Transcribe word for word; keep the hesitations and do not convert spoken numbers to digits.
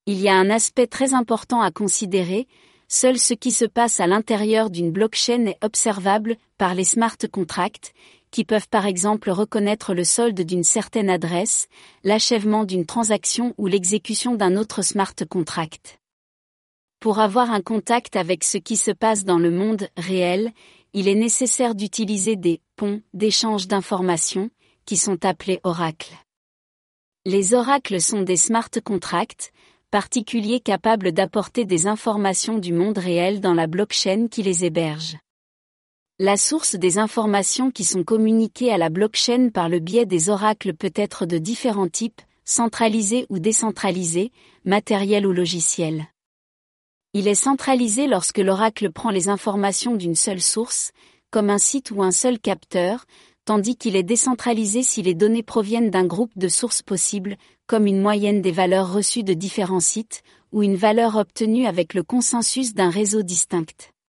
Il y a un aspect très important à considérer, seul ce qui se passe à l'intérieur d'une blockchain est observable par les smart contracts, qui peuvent par exemple reconnaître le solde d'une certaine adresse, l'achèvement d'une transaction ou l'exécution d'un autre smart contract. Pour avoir un contact avec ce qui se passe dans le monde réel, il est nécessaire d'utiliser des ponts d'échange d'informations, qui sont appelés oracles. Les oracles sont des smart contracts, particuliers capables d'apporter des informations du monde réel dans la blockchain qui les héberge. La source des informations qui sont communiquées à la blockchain par le biais des oracles peut être de différents types, centralisés ou décentralisés, matériels ou logiciels. Il est centralisé lorsque l'oracle prend les informations d'une seule source, comme un site ou un seul capteur, tandis qu'il est décentralisé si les données proviennent d'un groupe de sources possibles, comme une moyenne des valeurs reçues de différents sites, ou une valeur obtenue avec le consensus d'un réseau distinct.